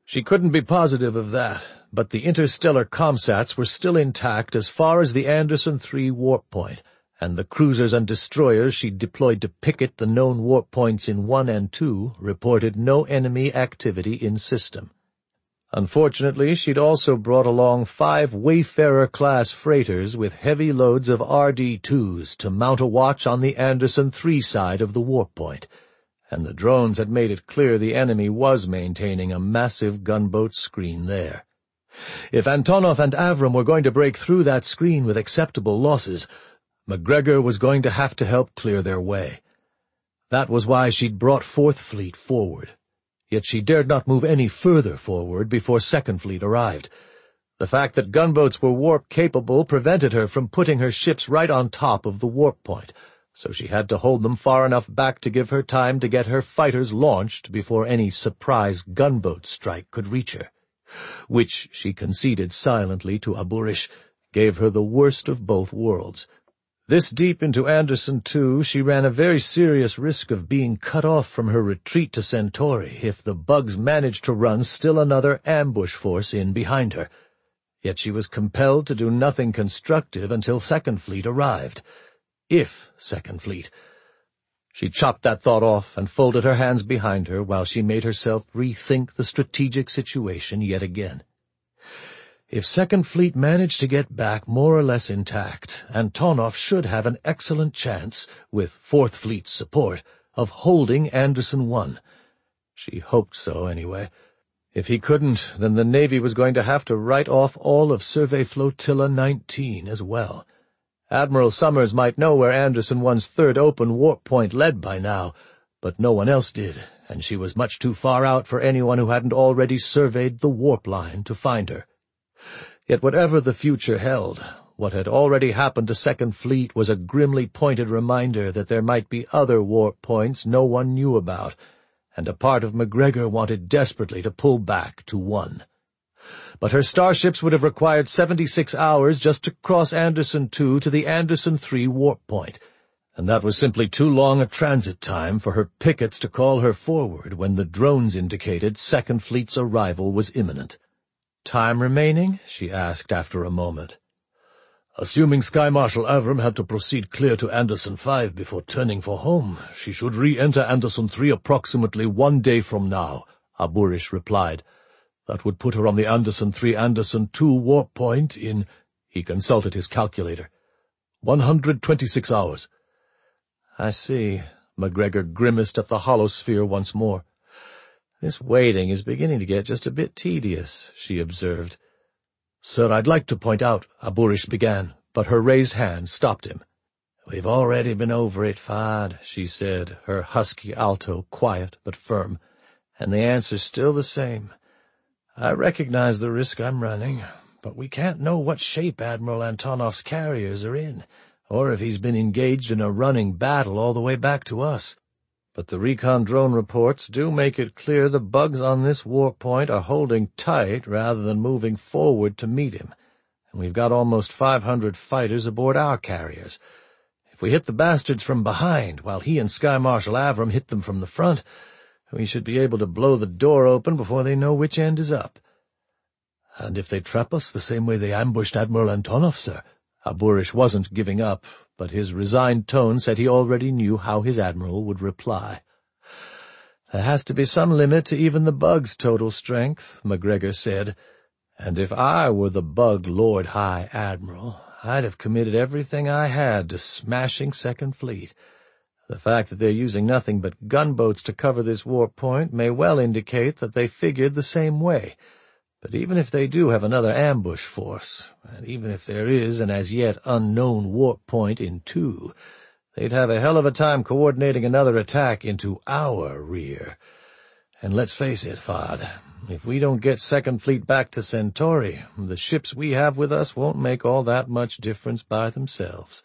She couldn't be positive of that, but the interstellar comsats were still intact as far as the Anderson III warp point, and the cruisers and destroyers she'd deployed to picket the known warp points in 1 and 2 reported no enemy activity in system. Unfortunately, she'd also brought along 5 Wayfarer-class freighters with heavy loads of RD-2s to mount a watch on the Anderson III side of the warp point, and the drones had made it clear the enemy was maintaining a massive gunboat screen there. If Antonov and Avram were going to break through that screen with acceptable losses, MacGregor was going to have to help clear their way. That was why she'd brought Fourth Fleet forward. Yet she dared not move any further forward before Second Fleet arrived. The fact that gunboats were warp-capable prevented her from putting her ships right on top of the warp point, so she had to hold them far enough back to give her time to get her fighters launched before any surprise gunboat strike could reach her, which, she conceded silently to Aburish, gave her the worst of both worlds. This deep into Anderson II, she ran a very serious risk of being cut off from her retreat to Centauri if the bugs managed to run still another ambush force in behind her. Yet she was compelled to do nothing constructive until Second Fleet arrived. If Second Fleet. She chopped that thought off and folded her hands behind her while she made herself rethink the strategic situation yet again. If Second Fleet managed to get back more or less intact, Antonov should have an excellent chance, with Fourth Fleet's support, of holding Anderson I. She hoped so, anyway. If he couldn't, then the Navy was going to have to write off all of Survey Flotilla 19 as well. Admiral Summers might know where Anderson I's third open warp point led by now, but no one else did, and she was much too far out for anyone who hadn't already surveyed the warp line to find her. Yet whatever the future held, what had already happened to Second Fleet was a grimly pointed reminder that there might be other warp points no one knew about, and a part of MacGregor wanted desperately to pull back to one. But her starships would have required 76 hours just to cross Anderson II to the Anderson III warp point, and that was simply too long a transit time for her pickets to call her forward when the drones indicated Second Fleet's arrival was imminent. "Time remaining?" she asked after a moment. "Assuming Sky Marshal Avram had to proceed clear to Anderson V before turning for home, she should re-enter Anderson III approximately 1 day from now," Aburish replied. "That would put her on the Anderson III-Anderson II warp point in—" he consulted his calculator. 126 hours. "I see." MacGregor grimaced at the holosphere once more. "This waiting is beginning to get just a bit tedious," she observed. "Sir, I'd like to point out," Aburish began, but her raised hand stopped him. "We've already been over it, Fahd," she said, her husky alto quiet but firm, "and the answer's still the same. I recognize the risk I'm running, but we can't know what shape Admiral Antonov's carriers are in, or if he's been engaged in a running battle all the way back to us. But the recon drone reports do make it clear the bugs on this warp point are holding tight rather than moving forward to meet him, and we've got almost 500 fighters aboard our carriers. If we hit the bastards from behind, while he and Sky Marshal Avram hit them from the front, we should be able to blow the door open before they know which end is up." "And if they trap us the same way they ambushed Admiral Antonov, sir?" Aburish wasn't giving up, but his resigned tone said he already knew how his admiral would reply. "There has to be some limit to even the bug's total strength," MacGregor said, "and if I were the bug Lord High Admiral, I'd have committed everything I had to smashing Second Fleet. The fact that they're using nothing but gunboats to cover this warp point may well indicate that they figured the same way. But even if they do have another ambush force, and even if there is an as yet unknown warp point in 2, they'd have a hell of a time coordinating another attack into our rear. And let's face it, Fahd, if we don't get Second Fleet back to Centauri, the ships we have with us won't make all that much difference by themselves."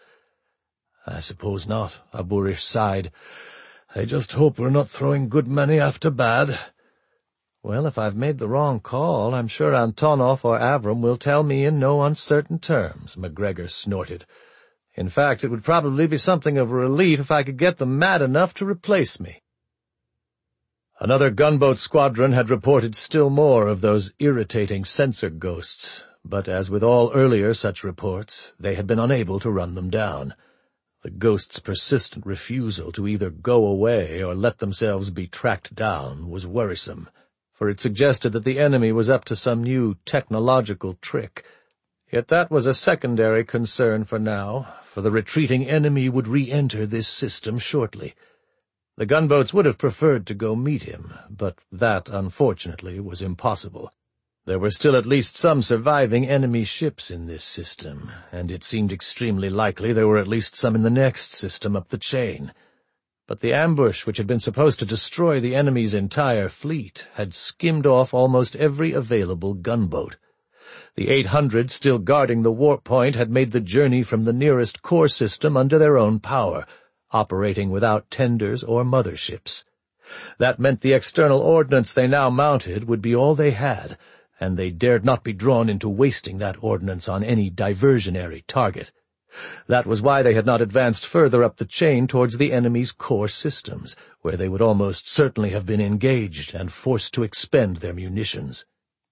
"I suppose not," Aburish sighed. "I just hope we're not throwing good money after bad." "Well, if I've made the wrong call, I'm sure Antonov or Avram will tell me in no uncertain terms," MacGregor snorted. "In fact, it would probably be something of a relief if I could get them mad enough to replace me." Another gunboat squadron had reported still more of those irritating sensor ghosts, but as with all earlier such reports, they had been unable to run them down. The ghosts' persistent refusal to either go away or let themselves be tracked down was worrisome, for it suggested that the enemy was up to some new technological trick. Yet that was a secondary concern for now, for the retreating enemy would re-enter this system shortly. The gunboats would have preferred to go meet him, but that, unfortunately, was impossible. There were still at least some surviving enemy ships in this system, and it seemed extremely likely there were at least some in the next system up the chain. But the ambush, which had been supposed to destroy the enemy's entire fleet, had skimmed off almost every available gunboat. The 800 still guarding the warp point had made the journey from the nearest core system under their own power, operating without tenders or motherships. That meant the external ordnance they now mounted would be all they had, and they dared not be drawn into wasting that ordnance on any diversionary target. That was why they had not advanced further up the chain towards the enemy's core systems, where they would almost certainly have been engaged and forced to expend their munitions.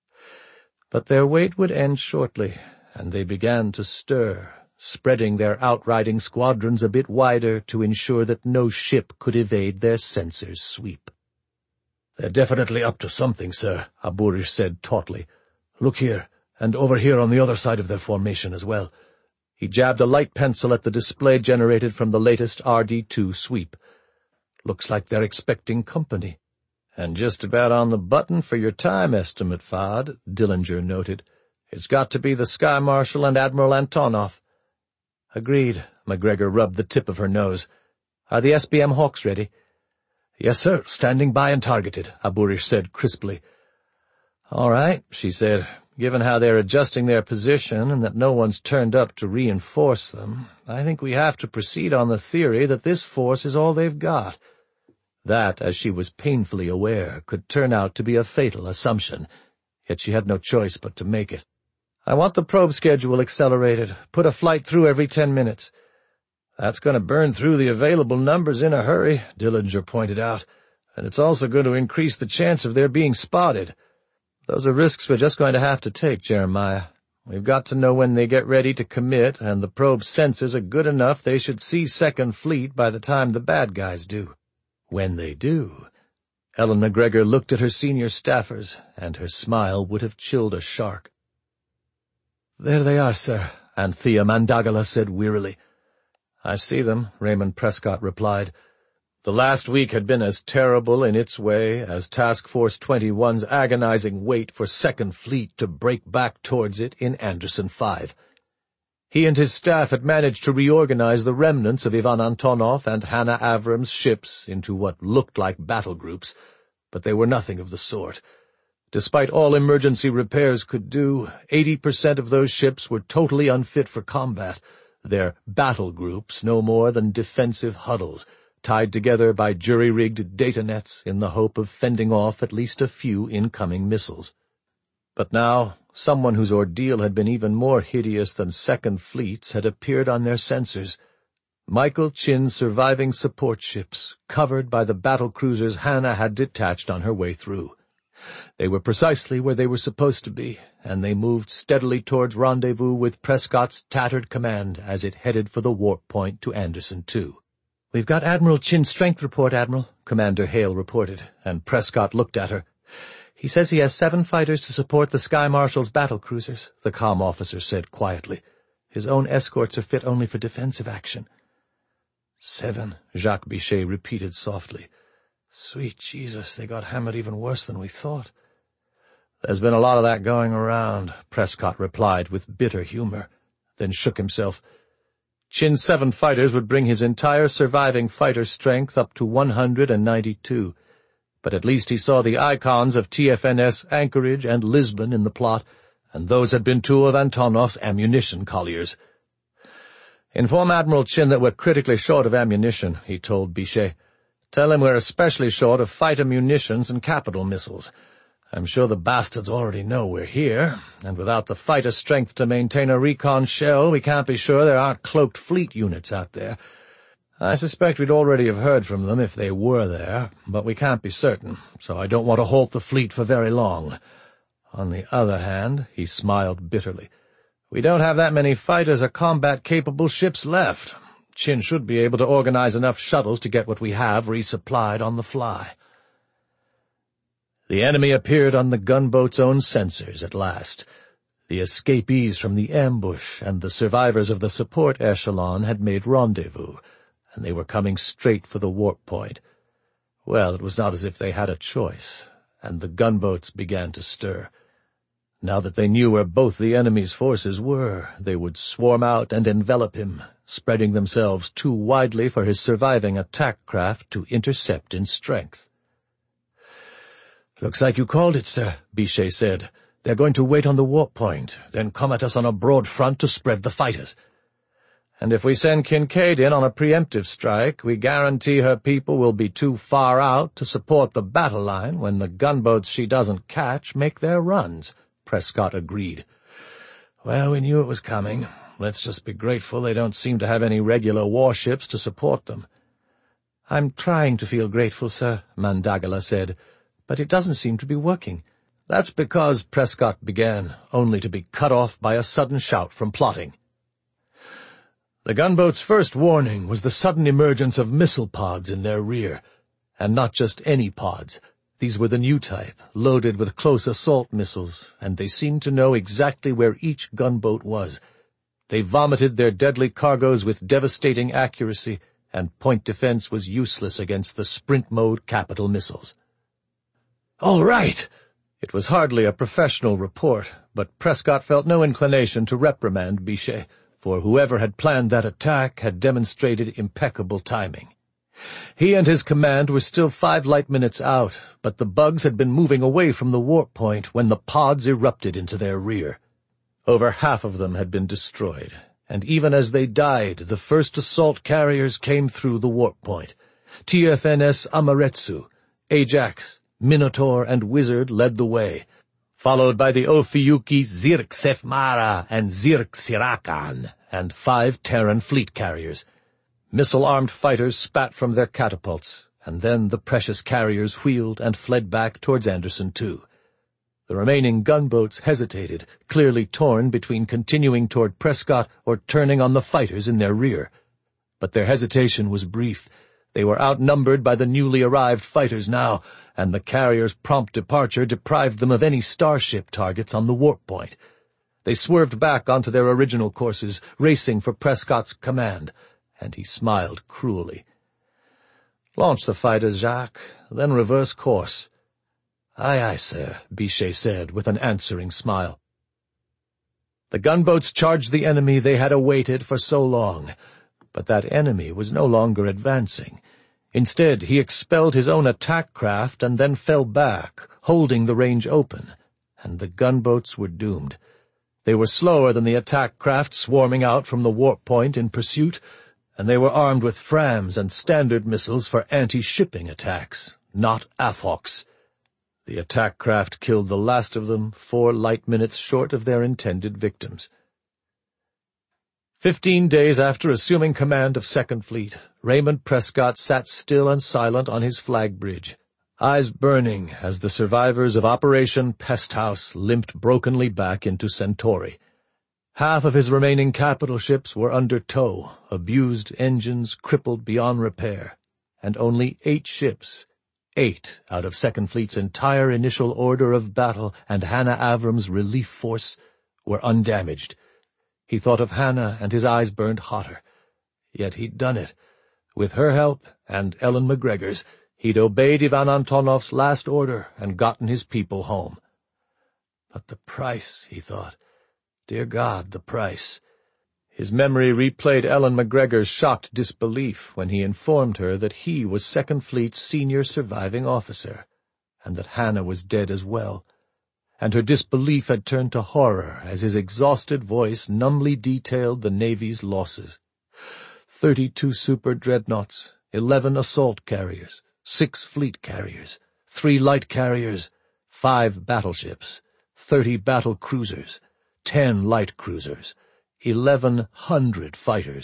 But their wait would end shortly, and they began to stir, spreading their outriding squadrons a bit wider to ensure that no ship could evade their sensors' sweep. "They're definitely up to something, sir," Aburish said tautly. "Look here, and over here on the other side of their formation as well." He jabbed a light pencil at the display generated from the latest RD-2 sweep. "Looks like they're expecting company." "And just about on the button for your time estimate, Fad," Dillinger noted. "It's got to be the Sky Marshal and Admiral Antonov." "Agreed." McGregor rubbed the tip of her nose. "Are the SBM Hawks ready?" "Yes, sir, standing by and targeted," Aburish said crisply. "All right," she said. "Given how they're adjusting their position and that no one's turned up to reinforce them, I think we have to proceed on the theory that this force is all they've got." That, as she was painfully aware, could turn out to be a fatal assumption, yet she had no choice but to make it. "I want the probe schedule accelerated. Put a flight through every 10 minutes. "That's going to burn through the available numbers in a hurry," Dillinger pointed out, "and it's also going to increase the chance of their being spotted. Those are risks we're just going to have to take, Jeremiah. We've got to know when they get ready to commit, and the probe sensors are good enough they should see Second Fleet by the time the bad guys do. When they do." Ellen McGregor looked at her senior staffers, and her smile would have chilled a shark. "There they are, sir," Anthea Mandagala said wearily. "I see them," Raymond Prescott replied. The last week had been as terrible in its way as Task Force 21's agonizing wait for Second Fleet to break back towards it in Anderson 5. He and his staff had managed to reorganize the remnants of Ivan Antonov and Hannah Avram's ships into what looked like battle groups, but they were nothing of the sort. Despite all emergency repairs could do, 80% of those ships were totally unfit for combat, their battle groups no more than defensive huddles, tied together by jury-rigged data nets in the hope of fending off at least a few incoming missiles. But now, someone whose ordeal had been even more hideous than Second Fleet's had appeared on their sensors. Michael Chinn's surviving support ships, covered by the battlecruisers Hannah had detached on her way through. They were precisely where they were supposed to be, and they moved steadily towards rendezvous with Prescott's tattered command as it headed for the warp point to Anderson 2. "We've got Admiral Chinn's strength report, Admiral," Commander Hale reported, and Prescott looked at her. "He says he has 7 fighters to support the Sky Marshal's battlecruisers," the comm officer said quietly. "His own escorts are fit only for defensive action." 7, Jacques Bichet repeated softly. "Sweet Jesus, they got hammered even worse than we thought." "There's been a lot of that going around," Prescott replied with bitter humor, then shook himself. Chinn's 7 fighters would bring his entire surviving fighter strength up to 192, but at least he saw the icons of TFNS Anchorage and Lisbon in the plot, and those had been 2 of Antonov's ammunition colliers. "Inform Admiral Chinn that we're critically short of ammunition," he told Bichet. "Tell him we're especially short of fighter munitions and capital missiles. I'm sure the bastards already know we're here, and without the fighter strength to maintain a recon shell, we can't be sure there aren't cloaked fleet units out there. I suspect we'd already have heard from them if they were there, but we can't be certain, so I don't want to halt the fleet for very long. On the other hand," he smiled bitterly, "we don't have that many fighters or combat-capable ships left. Qin should be able to organize enough shuttles to get what we have resupplied on the fly." The enemy appeared on the gunboat's own sensors at last. The escapees from the ambush and the survivors of the support echelon had made rendezvous, and they were coming straight for the warp point. Well, it was not as if they had a choice, and the gunboats began to stir. Now that they knew where both the enemy's forces were, they would swarm out and envelop him, spreading themselves too widely for his surviving attack craft to intercept in strength. "Looks like you called it, sir," Bichet said. "They're going to wait on the warp point, then come at us on a broad front to spread the fighters. And if we send Kincaid in on a preemptive strike, we guarantee her people will be too far out to support the battle line when the gunboats she doesn't catch make their runs," Prescott agreed. "Well, we knew it was coming. Let's just be grateful they don't seem to have any regular warships to support them." "I'm trying to feel grateful, sir," Mandagala said, "but it doesn't seem to be working." "That's because," Prescott began, only to be cut off by a sudden shout from plotting. The gunboat's first warning was the sudden emergence of missile pods in their rear, and not just any pods. These were the new type, loaded with close assault missiles, and they seemed to know exactly where each gunboat was. They vomited their deadly cargoes with devastating accuracy, and point defense was useless against the sprint-mode Capital missiles. "All right!" It was hardly a professional report, but Prescott felt no inclination to reprimand Bichet, for whoever had planned that attack had demonstrated impeccable timing. He and his command were still 5 light minutes out, but the bugs had been moving away from the warp point when the pods erupted into their rear. Over half of them had been destroyed, and even as they died, the first assault carriers came through the warp point. TFNS Amaretsu, Ajax, Minotaur, and Wizard led the way, followed by the Ophiuchi Zirk Mara and Zirk Sirakan, and 5 Terran fleet carriers. Missile-armed fighters spat from their catapults, and then the precious carriers wheeled and fled back towards Anderson II. The remaining gunboats hesitated, clearly torn between continuing toward Prescott or turning on the fighters in their rear. But their hesitation was brief. They were outnumbered by the newly arrived fighters now, and the carriers' prompt departure deprived them of any starship targets on the warp point. They swerved back onto their original courses, racing for Prescott's command, and he smiled cruelly. "Launch the fighters, Jacques, then reverse course." "Aye, aye, sir," Bichet said with an answering smile. The gunboats charged the enemy they had awaited for so long, but that enemy was no longer advancing. Instead, he expelled his own attack craft and then fell back, holding the range open, and the gunboats were doomed. They were slower than the attack craft swarming out from the warp point in pursuit, and they were armed with Frams and Standard missiles for anti-shipping attacks, not AFOX. The attack craft killed the last of them 4 light minutes short of their intended victims. 15 days after assuming command of Second Fleet, Raymond Prescott sat still and silent on his flag bridge, eyes burning as the survivors of Operation Pest House limped brokenly back into Centauri. Half of his remaining capital ships were under tow, abused engines crippled beyond repair, and only 8 ships, 8 out of Second Fleet's entire initial order of battle and Hannah Avram's relief force, were undamaged. He thought of Hannah, and his eyes burned hotter. Yet he'd done it. With her help, and Ellen McGregor's, he'd obeyed Ivan Antonov's last order and gotten his people home. But the price, he thought. Dear God, the price. His memory replayed Ellen McGregor's shocked disbelief when he informed her that he was Second Fleet's senior surviving officer, and that Hannah was dead as well. And her disbelief had turned to horror as his exhausted voice numbly detailed the Navy's losses. 32 super dreadnoughts, 11 assault carriers, 6 fleet carriers, 3 light carriers, 5 battleships, 30 battle cruisers, 10 light cruisers, 1,100 fighters,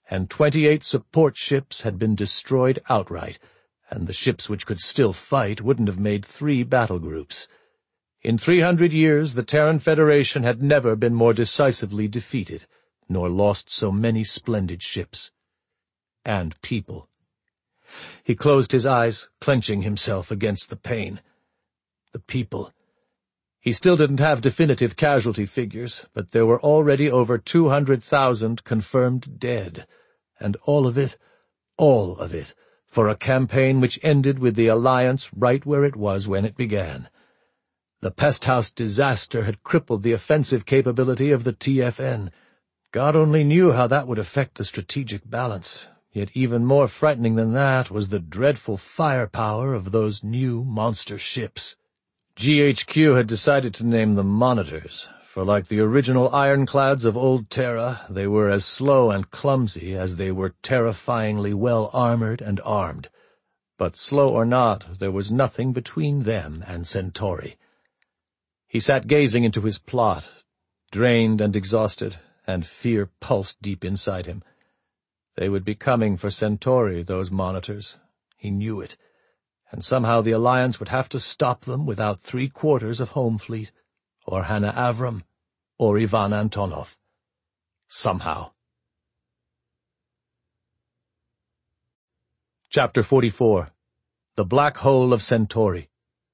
and 28 support ships had been destroyed outright, and the ships which could still fight wouldn't have made 3 battle groups. In 300 years the Terran Federation had never been more decisively defeated, nor lost so many splendid ships. And people. He closed his eyes, clenching himself against the pain. The people. He still didn't have definitive casualty figures, but there were already over 200,000 confirmed dead, and all of it, for a campaign which ended with the Alliance right where it was when it began. The Pesthouse disaster had crippled the offensive capability of the TFN. God only knew how that would affect the strategic balance, yet even more frightening than that was the dreadful firepower of those new monster ships. GHQ had decided to name them Monitors, for like the original ironclads of old Terra, they were as slow and clumsy as they were terrifyingly well armored and armed. But slow or not, there was nothing between them and Centauri. He sat gazing into his plot, drained and exhausted, and fear pulsed deep inside him. They would be coming for Centauri, those Monitors. He knew it. And somehow the Alliance would have to stop them without 3/4 of Home Fleet, or Hannah Avram, or Ivan Antonov. Somehow. Chapter 44. The Black Hole of Centauri.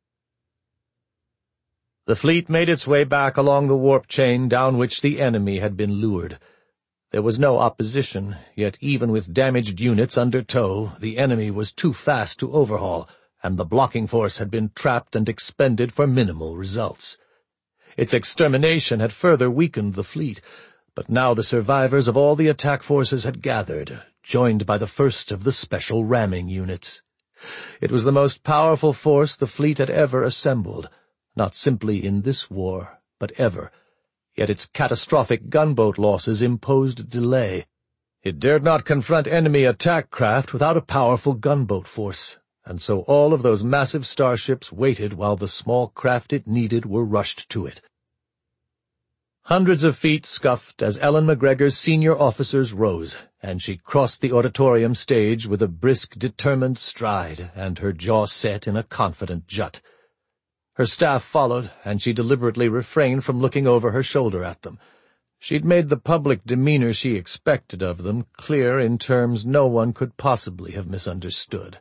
The fleet made its way back along the warp chain down which the enemy had been lured. There was no opposition, yet even with damaged units under tow, the enemy was too fast to overhaul, and the blocking force had been trapped and expended for minimal results. Its extermination had further weakened the fleet, but now the survivors of all the attack forces had gathered, joined by the first of the special ramming units. It was the most powerful force the fleet had ever assembled, not simply in this war, but ever. Yet its catastrophic gunboat losses imposed delay. It dared not confront enemy attack craft without a powerful gunboat force, and so all of those massive starships waited while the small craft it needed were rushed to it. Hundreds of feet scuffed as Ellen McGregor's senior officers rose, and she crossed the auditorium stage with a brisk, determined stride, and her jaw set in a confident jut. Her staff followed, and she deliberately refrained from looking over her shoulder at them. She'd made the public demeanor she expected of them clear in terms no one could possibly have misunderstood.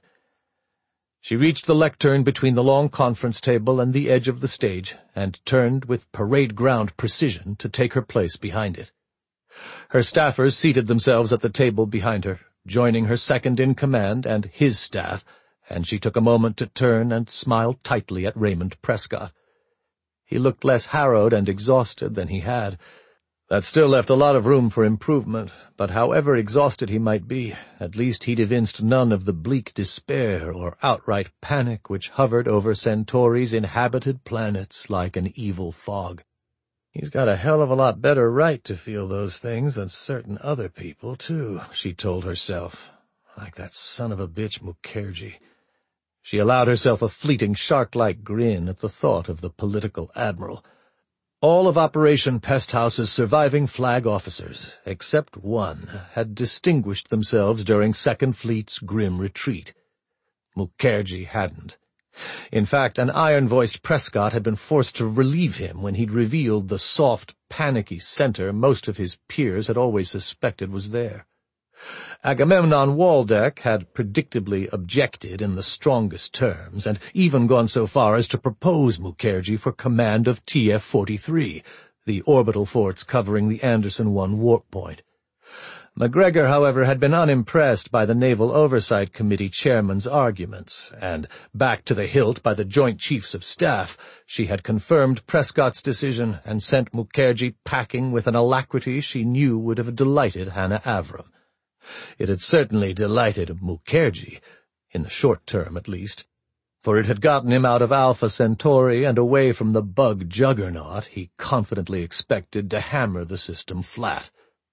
She reached the lectern between the long conference table and the edge of the stage, and turned with parade-ground precision to take her place behind it. Her staffers seated themselves at the table behind her, joining her second-in-command and his staff, and she took a moment to turn and smile tightly at Raymond Prescott. He looked less harrowed and exhausted than he had. That still left a lot of room for improvement, but however exhausted he might be, at least he'd evinced none of the bleak despair or outright panic which hovered over Centauri's inhabited planets like an evil fog. He's got a hell of a lot better right to feel those things than certain other people, too, she told herself. Like that son of a bitch Mukherjee. She allowed herself a fleeting shark-like grin at the thought of the political admiral. All of Operation Pesthouse's surviving flag officers, except one, had distinguished themselves during Second Fleet's grim retreat. Mukherjee hadn't. In fact, an iron-voiced Prescott had been forced to relieve him when he'd revealed the soft, panicky center most of his peers had always suspected was there. Agamemnon Waldeck had predictably objected in the strongest terms, and even gone so far as to propose Mukherjee for command of TF-43, the orbital forts covering the Anderson 1 warp point. McGregor, however, had been unimpressed by the Naval Oversight Committee chairman's arguments, and, backed to the hilt by the Joint Chiefs of Staff, she had confirmed Prescott's decision and sent Mukherjee packing with an alacrity she knew would have delighted Hannah Avram. It had certainly delighted Mukherjee, in the short term at least, for it had gotten him out of Alpha Centauri and away from the bug juggernaut he confidently expected to hammer the system flat.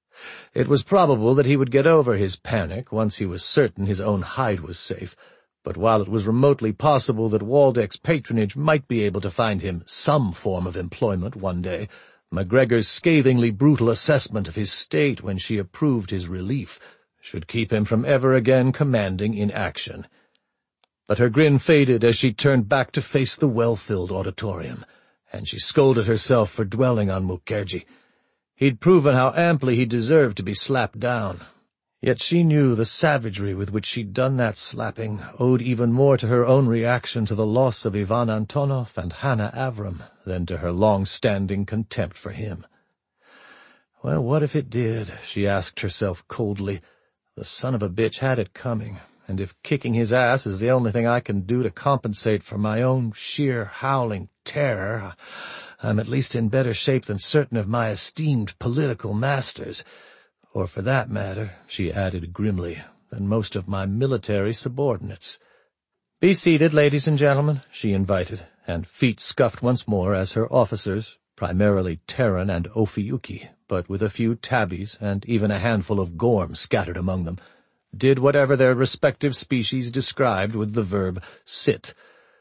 It was probable that he would get over his panic once he was certain his own hide was safe, but while it was remotely possible that Waldeck's patronage might be able to find him some form of employment one day, McGregor's scathingly brutal assessment of his state when she approved his relief should keep him from ever again commanding in action. But her grin faded as she turned back to face the well-filled auditorium, and she scolded herself for dwelling on Mukherjee. He'd proven how amply he deserved to be slapped down. Yet she knew the savagery with which she'd done that slapping owed even more to her own reaction to the loss of Ivan Antonov and Hannah Avram than to her long-standing contempt for him. Well, what if it did? She asked herself coldly. The son of a bitch had it coming, and if kicking his ass is the only thing I can do to compensate for my own sheer howling terror, I'm at least in better shape than certain of my esteemed political masters. Or for that matter, she added grimly, than most of my military subordinates. "Be seated, ladies and gentlemen," she invited, and feet scuffed once more as her officers, primarily Terran and Ophiuchi, but with a few tabbies and even a handful of Gorm scattered among them, did whatever their respective species described with the verb sit.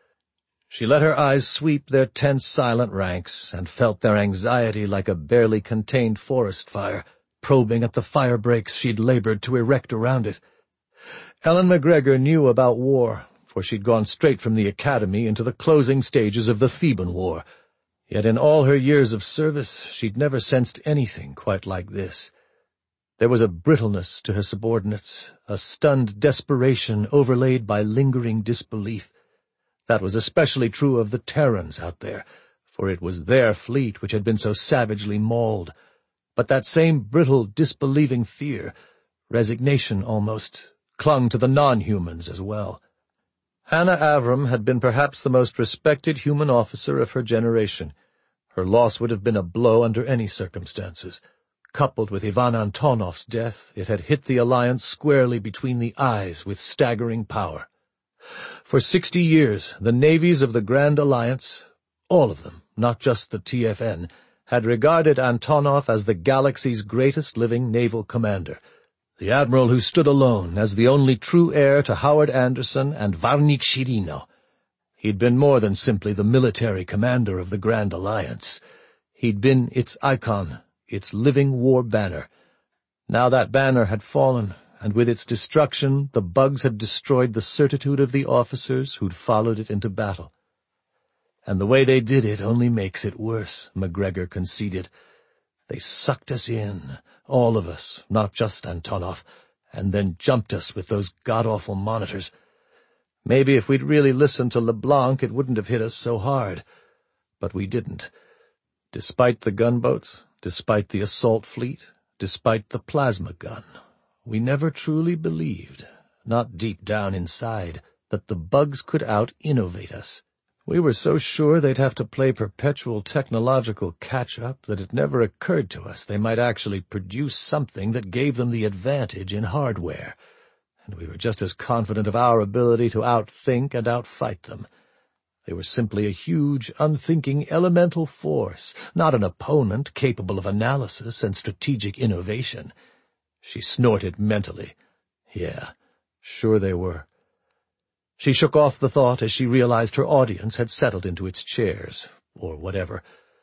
She let her eyes sweep their tense, silent ranks and felt their anxiety like a barely contained forest fire, probing at the fire breaks she'd labored to erect around it. Ellen McGregor knew about war, for she'd gone straight from the academy into the closing stages of the Theban War. Yet in all her years of service she'd never sensed anything quite like this. There was a brittleness to her subordinates, a stunned desperation overlaid by lingering disbelief. That was especially true of the Terrans out there, for it was their fleet which had been so savagely mauled. But that same brittle, disbelieving fear, resignation almost, clung to the non-humans as well. Hannah Avram had been perhaps the most respected human officer of her generation. Her loss would have been a blow under any circumstances. Coupled with Ivan Antonov's death, it had hit the alliance squarely between the eyes with staggering power. For 60 years, the navies of the Grand Alliance, all of them, not just the TFN, had regarded Antonov as the galaxy's greatest living naval commander, the admiral who stood alone as the only true heir to Howard Anderson and Varnik Shirino. He'd been more than simply the military commander of the Grand Alliance. He'd been its icon, its living war banner. Now that banner had fallen, and with its destruction the bugs had destroyed the certitude of the officers who'd followed it into battle. And the way they did it only makes it worse, McGregor conceded. They sucked us in, all of us, not just Antonov, and then jumped us with those god-awful monitors. Maybe if we'd really listened to LeBlanc it wouldn't have hit us so hard. But we didn't. Despite the gunboats, despite the assault fleet, despite the plasma gun, we never truly believed, not deep down inside, that the bugs could out-innovate us. We were so sure they'd have to play perpetual technological catch-up that it never occurred to us they might actually produce something that gave them the advantage in hardware, and we were just as confident of our ability to outthink and outfight them. They were simply a huge, unthinking elemental force, not an opponent capable of analysis and strategic innovation. She snorted mentally. Yeah, sure they were. She shook off the thought as she realized her audience had settled into its chairs, or whatever.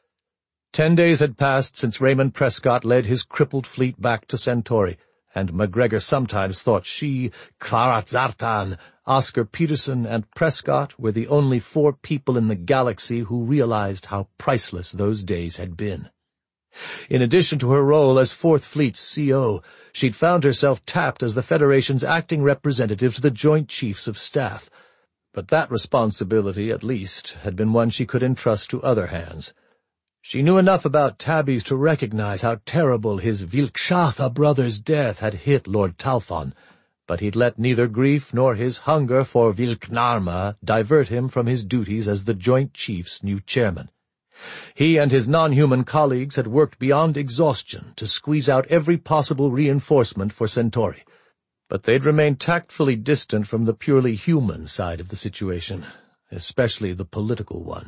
10 days had passed since Raymond Prescott led his crippled fleet back to Centauri, and McGregor sometimes thought she, Clara Zartan, Oscar Peterson, and Prescott were the only 4 people in the galaxy who realized how priceless those days had been. In addition to her role as Fourth Fleet's CO, she'd found herself tapped as the Federation's acting representative to the Joint Chiefs of Staff. But that responsibility, at least, had been one she could entrust to other hands. She knew enough about tabbies to recognize how terrible his Vilkshatha brother's death had hit Lord Talfon, but he'd let neither grief nor his hunger for Vilknarma divert him from his duties as the Joint Chiefs' new chairman. He and his non-human colleagues had worked beyond exhaustion to squeeze out every possible reinforcement for Centauri, but they'd remained tactfully distant from the purely human side of the situation, especially the political one.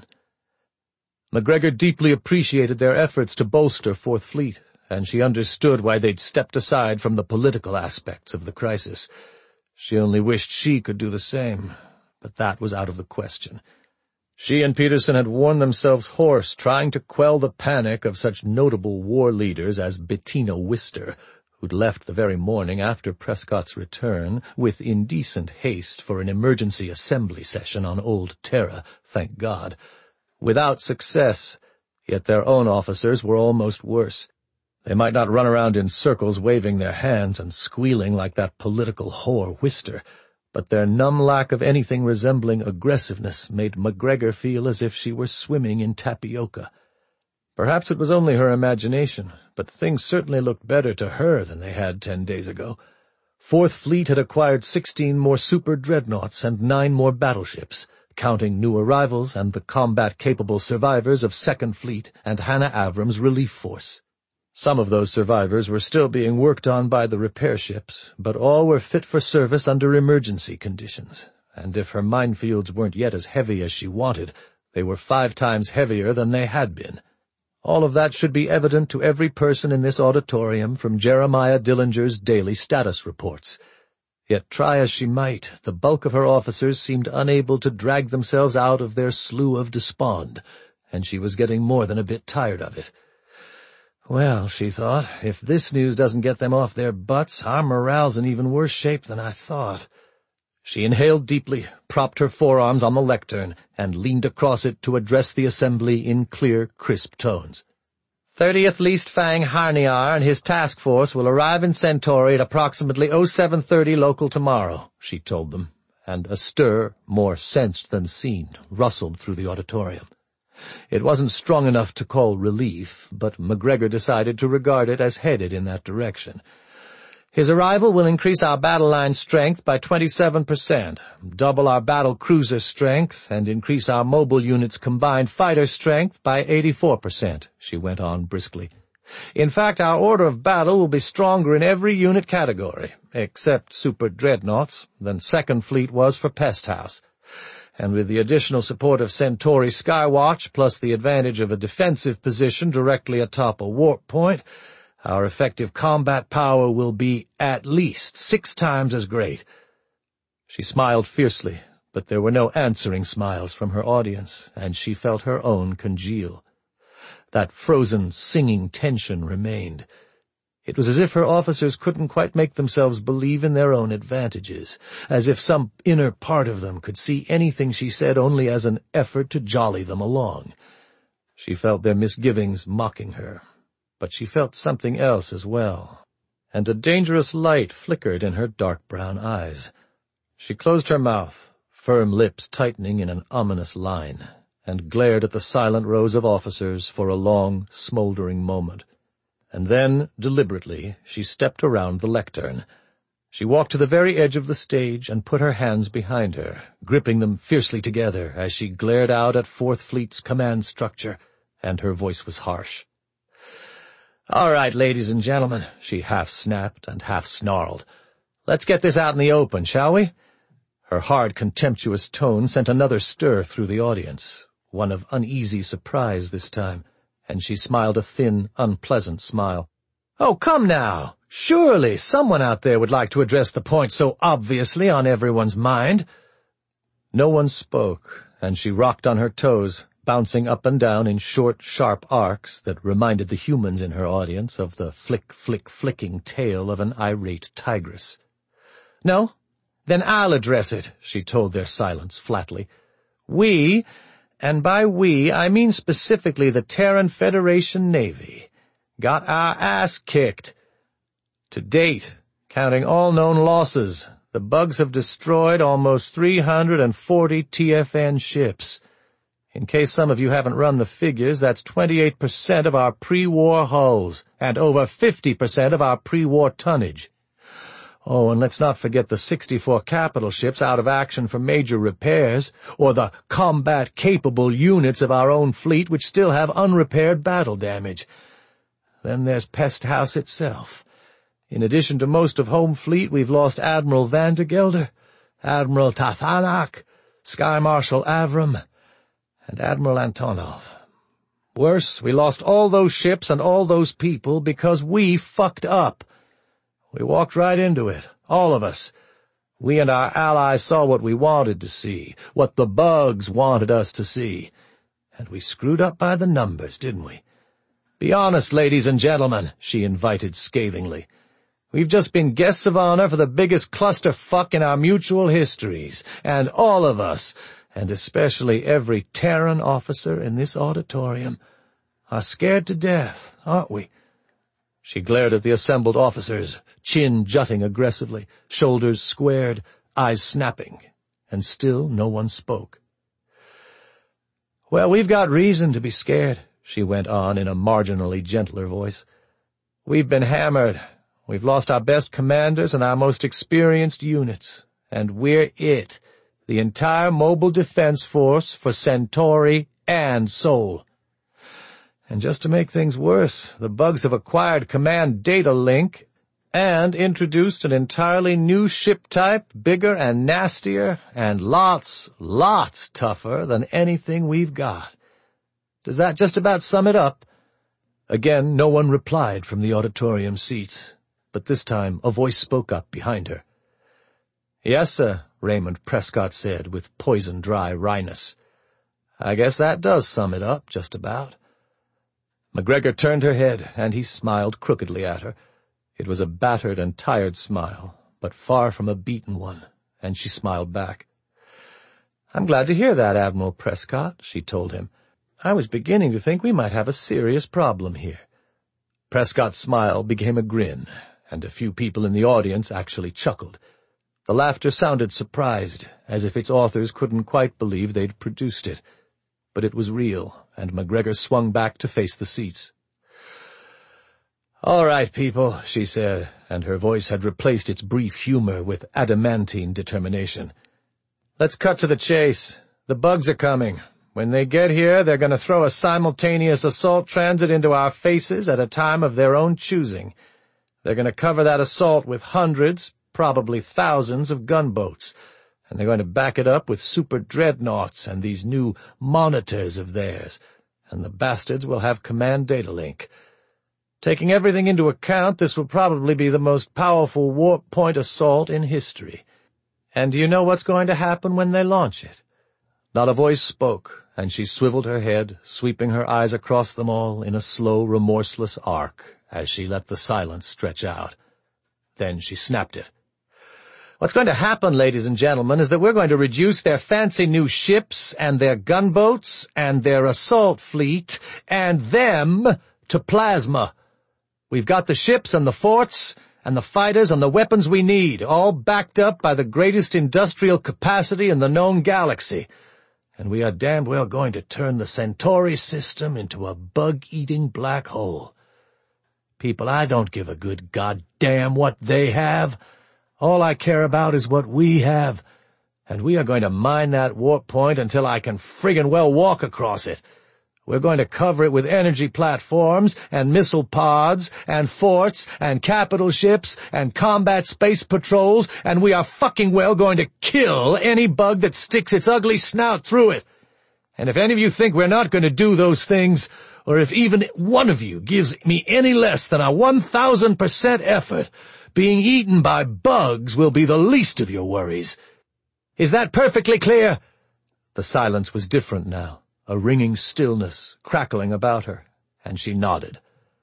McGregor deeply appreciated their efforts to bolster Fourth Fleet, and she understood why they'd stepped aside from the political aspects of the crisis. She only wished she could do the same, but that was out of the question. She and Peterson had worn themselves hoarse trying to quell the panic of such notable war leaders as Bettina Wister, who'd left the very morning after Prescott's return, with indecent haste for an emergency assembly session on Old Terra, thank God, without success, yet their own officers were almost worse. They might not run around in circles waving their hands and squealing like that political whore Whister, but their numb lack of anything resembling aggressiveness made McGregor feel as if she were swimming in tapioca. Perhaps it was only her imagination, but things certainly looked better to her than they had 10 days ago. Fourth Fleet had acquired 16 more super-dreadnoughts and 9 more battleships, counting new arrivals and the combat-capable survivors of Second Fleet and Hannah Avram's relief force. Some of those survivors were still being worked on by the repair ships, but all were fit for service under emergency conditions, and if her minefields weren't yet as heavy as she wanted, they were 5 times heavier than they had been. All of that should be evident to every person in this auditorium from Jeremiah Dillinger's daily status reports. Yet try as she might, the bulk of her officers seemed unable to drag themselves out of their slough of despond, and she was getting more than a bit tired of it. Well, she thought, if this news doesn't get them off their butts, our morale's in even worse shape than I thought. She inhaled deeply, propped her forearms on the lectern, and leaned across it to address the assembly in clear, crisp tones. 30th Least Fang Harniar and his task force will arrive in Centauri at approximately 0730 local tomorrow, she told them, and a stir, more sensed than seen, rustled through the auditorium. It wasn't strong enough to call relief, but McGregor decided to regard it as headed in that direction. His arrival will increase our battle line strength by 27%, double our battle cruiser strength, and increase our mobile units' combined fighter strength by 84%, she went on briskly. In fact, our order of battle will be stronger in every unit category, except super dreadnoughts, than Second Fleet was for Pest House. And with the additional support of Centauri Skywatch, plus the advantage of a defensive position directly atop a warp point, our effective combat power will be at least 6 times as great. She smiled fiercely, but there were no answering smiles from her audience, and she felt her own congeal. That frozen, singing tension remained. It was as if her officers couldn't quite make themselves believe in their own advantages, as if some inner part of them could see anything she said only as an effort to jolly them along. She felt their misgivings mocking her, but she felt something else as well, and a dangerous light flickered in her dark brown eyes. She closed her mouth, firm lips tightening in an ominous line, and glared at the silent rows of officers for a long, smoldering moment. And then, deliberately, she stepped around the lectern. She walked to the very edge of the stage and put her hands behind her, gripping them fiercely together as she glared out at Fourth Fleet's command structure, and her voice was harsh. "All right, ladies and gentlemen," she half snapped and half snarled. "Let's get this out in the open, shall we?" Her hard, contemptuous tone sent another stir through the audience, one of uneasy surprise this time, and she smiled a thin, unpleasant smile. "Oh, come now! Surely someone out there would like to address the point so obviously on everyone's mind." No one spoke, and she rocked on her toes, bouncing up and down in short, sharp arcs that reminded the humans in her audience of the flick-flick-flicking tail of an irate tigress. "No? Then I'll address it," she told their silence flatly. "We, and by we I mean specifically the Terran Federation Navy, got our ass kicked. To date, counting all known losses, the bugs have destroyed almost 340 TFN ships. In case some of you haven't run the figures, that's 28% of our pre-war hulls, and over 50% of our pre-war tonnage. Oh, and let's not forget the 64 capital ships out of action for major repairs, or the combat-capable units of our own fleet which still have unrepaired battle damage. Then there's Pest House itself. In addition to most of Home Fleet, we've lost Admiral Vandergelder, Admiral Tathanak, Sky Marshal Avram, and Admiral Antonov. Worse, we lost all those ships and all those people because we fucked up. We walked right into it, all of us. We and our allies saw what we wanted to see, what the bugs wanted us to see. And we screwed up by the numbers, didn't we? Be honest, ladies and gentlemen," she invited scathingly. We've just been guests of honor for the biggest clusterfuck in our mutual histories, and all of us, and especially every Terran officer in this auditorium, are scared to death, aren't we?" She glared at the assembled officers, chin jutting aggressively, shoulders squared, eyes snapping, and still no one spoke. "Well, we've got reason to be scared," she went on in a marginally gentler voice. "We've been hammered. We've lost our best commanders and our most experienced units. And we're it, the entire mobile defense force for Centauri and Sol. And just to make things worse, the bugs have acquired command data link and introduced an entirely new ship type, bigger and nastier, and lots tougher than anything we've got. Does that just about sum it up?" Again, no one replied from the auditorium seats, but this time a voice spoke up behind her. "Yes, sir," Raymond Prescott said with poison-dry wryness. "I guess that does sum it up, just about." McGregor turned her head, and he smiled crookedly at her. It was a battered and tired smile, but far from a beaten one, and she smiled back. "I'm glad to hear that, Admiral Prescott," she told him. "I was beginning to think we might have a serious problem here." Prescott's smile became a grin, and a few people in the audience actually chuckled. The laughter sounded surprised, as if its authors couldn't quite believe they'd produced it. But it was real, and McGregor swung back to face the seats. "All right, people," she said, and her voice had replaced its brief humor with adamantine determination. "Let's cut to the chase. The bugs are coming. When they get here, they're going to throw a simultaneous assault transit into our faces at a time of their own choosing. They're going to cover that assault with hundreds, probably thousands of gunboats, and they're going to back it up with super dreadnoughts and these new monitors of theirs, and the bastards will have command data link. Taking everything into account, this will probably be the most powerful warp point assault in history. And do you know what's going to happen when they launch it?" Not a voice spoke, and she swiveled her head, sweeping her eyes across them all in a slow, remorseless arc as she let the silence stretch out. Then she snapped it. "What's going to happen, ladies and gentlemen, is that we're going to reduce their fancy new ships and their gunboats and their assault fleet and them to plasma. We've got the ships and the forts and the fighters and the weapons we need, all backed up by the greatest industrial capacity in the known galaxy. And we are damned well going to turn the Centauri system into a bug-eating black hole. People, I don't give a good goddamn what they have. All I care about is what we have, and we are going to mine that warp point until I can friggin' well walk across it. We're going to cover it with energy platforms and missile pods and forts and capital ships and combat space patrols, and we are fucking well going to kill any bug that sticks its ugly snout through it. And if any of you think we're not going to do those things, or if even one of you gives me any less than a 1,000% effort, being eaten by bugs will be the least of your worries. Is that perfectly clear?" The silence was different now, a ringing stillness crackling about her, and she nodded.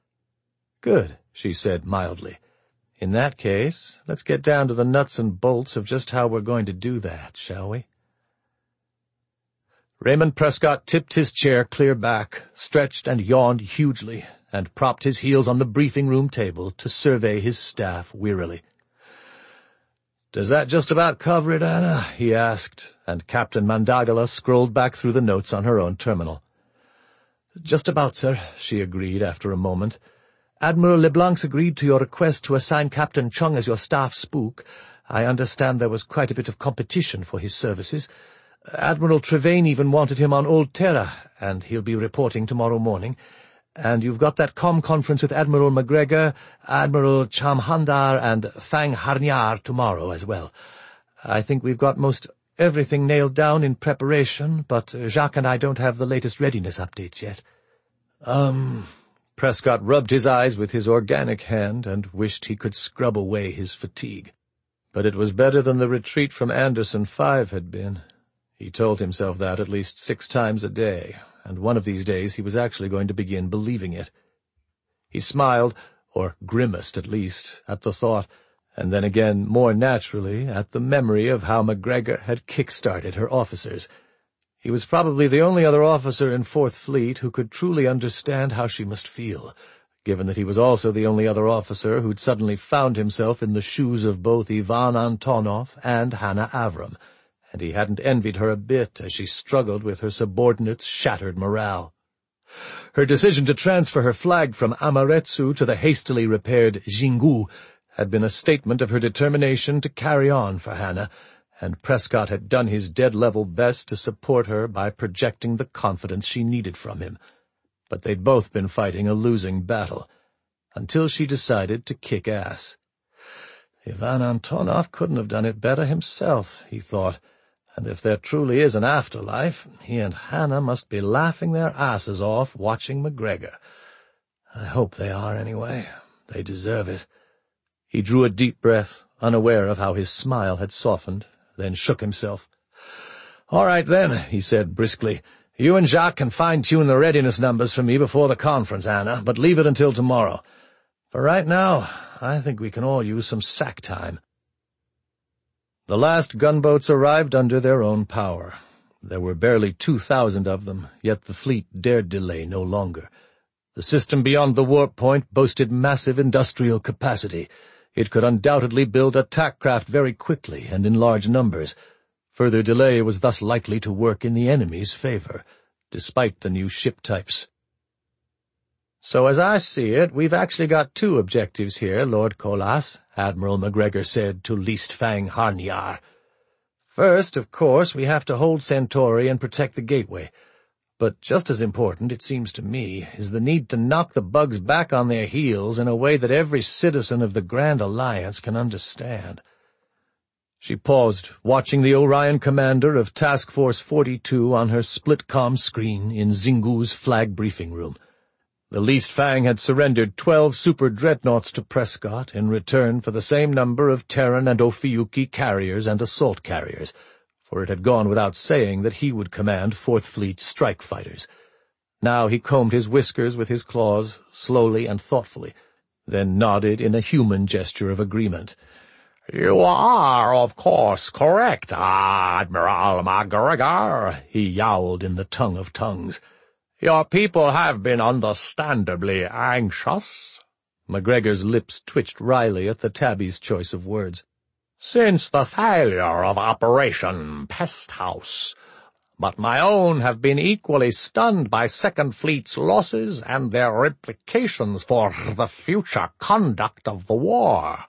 "Good," she said mildly. "In that case, let's get down to the nuts and bolts of just how we're going to do that, shall we?" Raymond Prescott tipped his chair clear back, stretched and yawned hugely, and propped his heels on the briefing-room table to survey his staff wearily. "Does that just about cover it, Anna?" he asked, and Captain Mandagala scrolled back through the notes on her own terminal. "Just about, sir," she agreed after a moment. "Admiral LeBlanc's agreed to your request to assign Captain Chung as your staff spook. I understand there was quite a bit of competition for his services. Admiral Trevane even wanted him on Old Terra, and he'll be reporting tomorrow morning. And you've got that conference with Admiral McGregor, Admiral Chamhandar, and Fang Harnyar tomorrow as well. I think we've got most everything nailed down in preparation, but Jacques and I don't have the latest readiness updates yet." Prescott rubbed his eyes with his organic hand and wished he could scrub away his fatigue. But it was better than the retreat from Anderson 5 had been. He told himself that at least 6 times a day, and one of these days he was actually going to begin believing it. He smiled, or grimaced at least, at the thought, and then again, more naturally, at the memory of how MacGregor had kick-started her officers. He was probably the only other officer in Fourth Fleet who could truly understand how she must feel, given that he was also the only other officer who'd suddenly found himself in the shoes of both Ivan Antonov and Hannah Avram, and he hadn't envied her a bit as she struggled with her subordinates' shattered morale. Her decision to transfer her flag from Amaretsu to the hastily repaired Xingu had been a statement of her determination to carry on for Hannah, and Prescott had done his dead-level best to support her by projecting the confidence she needed from him. But they'd both been fighting a losing battle, until she decided to kick ass. Ivan Antonov couldn't have done it better himself, he thought, and if there truly is an afterlife, he and Hannah must be laughing their asses off watching MacGregor. I hope they are, anyway. They deserve it. He drew a deep breath, unaware of how his smile had softened, then shook himself. "All right, then," he said briskly. "You and Jacques can fine-tune the readiness numbers for me before the conference, Anna, but leave it until tomorrow. For right now, I think we can all use some sack time." The last gunboats arrived under their own power. There were barely 2,000 of them, yet the fleet dared delay no longer. The system beyond the warp point boasted massive industrial capacity. It could undoubtedly build attack craft very quickly and in large numbers. Further delay was thus likely to work in the enemy's favor, despite the new ship types. "So as I see it, we've actually got two objectives here, Lord Colas," Admiral MacGregor said to Leastfang Harniar. "First, of course, we have to hold Centauri and protect the gateway. But just as important, it seems to me, is the need to knock the bugs back on their heels in a way that every citizen of the Grand Alliance can understand." She paused, watching the Orion commander of Task Force 42 on her split-com screen in Xingu's flag briefing room. The Leastfang had surrendered 12 super dreadnoughts to Prescott in return for the same number of Terran and Ophiuchi carriers and assault carriers, for it had gone without saying that he would command Fourth Fleet strike fighters. Now he combed his whiskers with his claws, slowly and thoughtfully, then nodded in a human gesture of agreement. "You are, of course, correct, Admiral MacGregor," he yowled in the tongue of tongues. "Your people have been understandably anxious." MacGregor's lips twitched wryly at the tabby's choice of words. "Since the failure of Operation Pest House. But my own have been equally stunned by Second Fleet's losses and their implications for the future conduct of the war."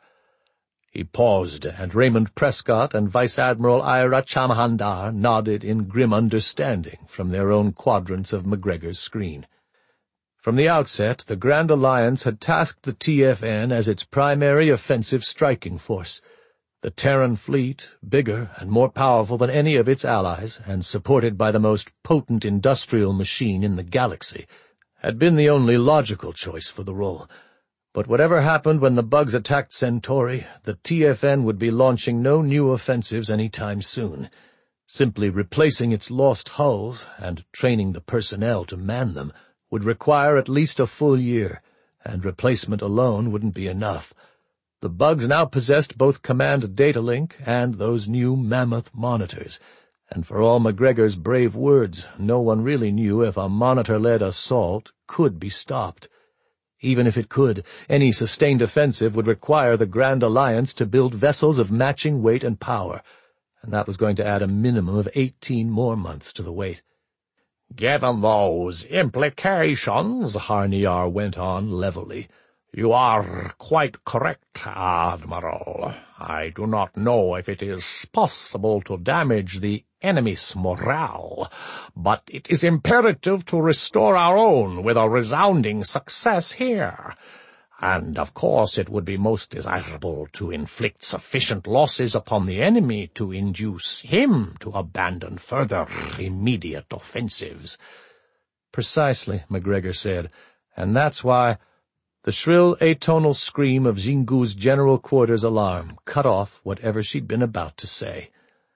He paused, and Raymond Prescott and Vice Admiral Ira Chamhandar nodded in grim understanding from their own quadrants of MacGregor's screen. From the outset, the Grand Alliance had tasked the TFN as its primary offensive striking force. The Terran fleet, bigger and more powerful than any of its allies, and supported by the most potent industrial machine in the galaxy, had been the only logical choice for the role. But whatever happened when the bugs attacked Centauri, the TFN would be launching no new offensives any time soon. Simply replacing its lost hulls and training the personnel to man them would require at least a full year, and replacement alone wouldn't be enough. The bugs now possessed both command data link and those new mammoth monitors, and for all MacGregor's brave words, no one really knew if a monitor-led assault could be stopped. Even if it could, any sustained offensive would require the Grand Alliance to build vessels of matching weight and power, and that was going to add a minimum of 18 more months to the wait. "Given those implications," Harniar went on levelly, "you are quite correct, Admiral. I do not know if it is possible to damage the enemy's morale, but it is imperative to restore our own with a resounding success here. And, of course, it would be most desirable to inflict sufficient losses upon the enemy to induce him to abandon further immediate offensives." "Precisely," MacGregor said, "and that's why—" The shrill atonal scream of Xingu's general quarters alarm cut off whatever she'd been about to say.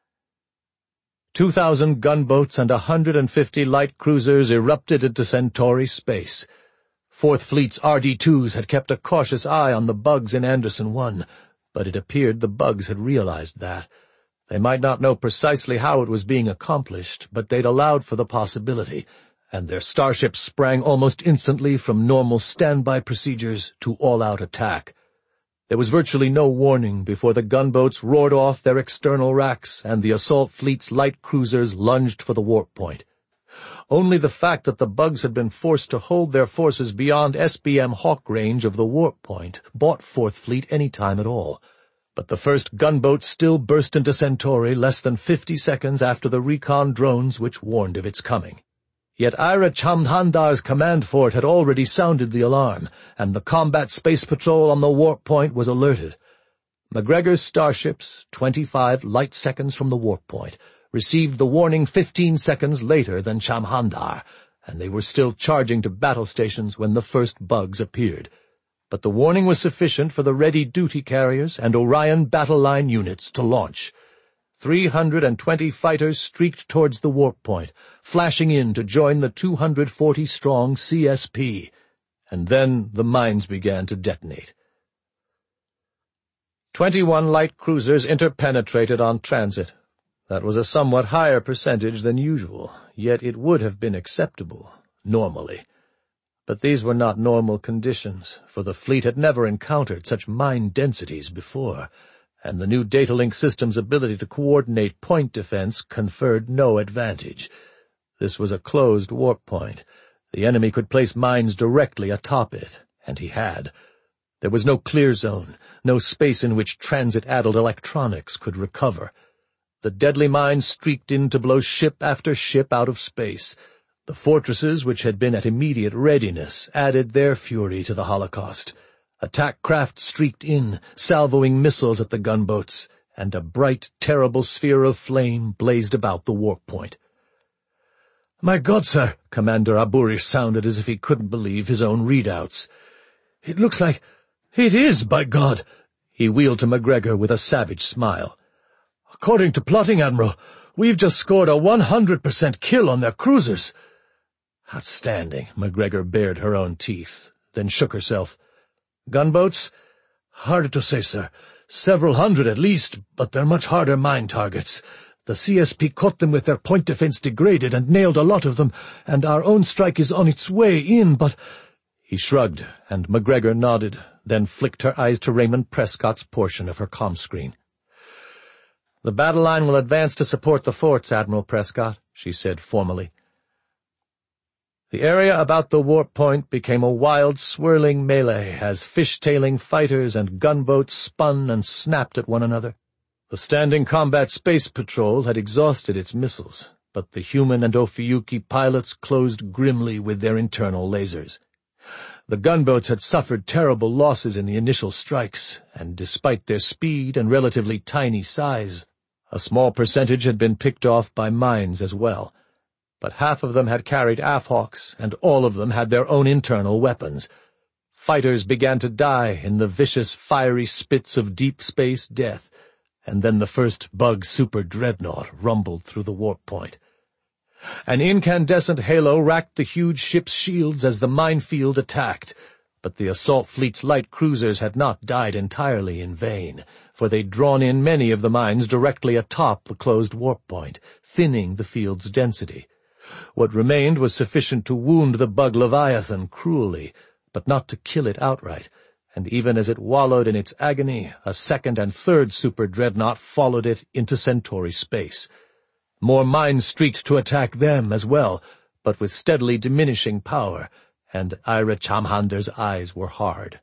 2,000 gunboats and 150 light cruisers erupted into Centauri space. Fourth Fleet's RD-2s had kept a cautious eye on the bugs in Anderson 1, but it appeared the bugs had realized that. They might not know precisely how it was being accomplished, but they'd allowed for the possibility, and their starships sprang almost instantly from normal standby procedures to all-out attack. There was virtually no warning before the gunboats roared off their external racks and the assault fleet's light cruisers lunged for the warp point. Only the fact that the bugs had been forced to hold their forces beyond SBM Hawk range of the warp point bought Fourth Fleet any time at all. But the first gunboat still burst into Centauri less than 50 seconds after the recon drones which warned of its coming. Yet Ira Chamdhandar's command fort had already sounded the alarm, and the combat space patrol on the warp point was alerted. McGregor's starships, 25 light seconds from the warp point, received the warning 15 seconds later than Chamdhandar, and they were still charging to battle stations when the first bugs appeared. But the warning was sufficient for the ready duty carriers and Orion battle line units to launch. 320 fighters streaked towards the warp point, flashing in to join the 240-strong CSP, and then the mines began to detonate. 21 light cruisers interpenetrated on transit. That was a somewhat higher percentage than usual, yet it would have been acceptable, normally. But these were not normal conditions, for the fleet had never encountered such mine densities before, and the new datalink system's ability to coordinate point defense conferred no advantage. This was a closed warp point. The enemy could place mines directly atop it, and he had. There was no clear zone, no space in which transit-addled electronics could recover. The deadly mines streaked in to blow ship after ship out of space. The fortresses, which had been at immediate readiness, added their fury to the holocaust. Attack craft streaked in, salvoing missiles at the gunboats, and a bright, terrible sphere of flame blazed about the warp point. "My God, sir," Commander Aburish sounded as if he couldn't believe his own readouts. "It looks like— it is, by God!" He wheeled to McGregor with a savage smile. "According to plotting, Admiral, we've just scored a 100% kill on their cruisers." "Outstanding." McGregor bared her own teeth, then shook herself. "Gunboats? Harder to say, sir. Several hundred at least, but they're much harder mine targets. The CSP caught them with their point defense degraded and nailed a lot of them, and our own strike is on its way in, but—" He shrugged, and McGregor nodded, then flicked her eyes to Raymond Prescott's portion of her comm screen. "The battle line will advance to support the forts, Admiral Prescott," she said formally. The area about the warp point became a wild, swirling melee as fishtailing fighters and gunboats spun and snapped at one another. The standing combat space patrol had exhausted its missiles, but the human and Ophiuchi pilots closed grimly with their internal lasers. The gunboats had suffered terrible losses in the initial strikes, and despite their speed and relatively tiny size, a small percentage had been picked off by mines as well. But half of them had carried AFHawks, and all of them had their own internal weapons. Fighters began to die in the vicious, fiery spits of deep space death, and then the first bug super dreadnought rumbled through the warp point. An incandescent halo racked the huge ship's shields as the minefield attacked, but the assault fleet's light cruisers had not died entirely in vain, for they'd drawn in many of the mines directly atop the closed warp point, thinning the field's density. What remained was sufficient to wound the bug Leviathan cruelly, but not to kill it outright, and even as it wallowed in its agony, a second and third super dreadnought followed it into Centauri space. More mines streaked to attack them as well, but with steadily diminishing power, and Ira Chamdhandar's eyes were hard.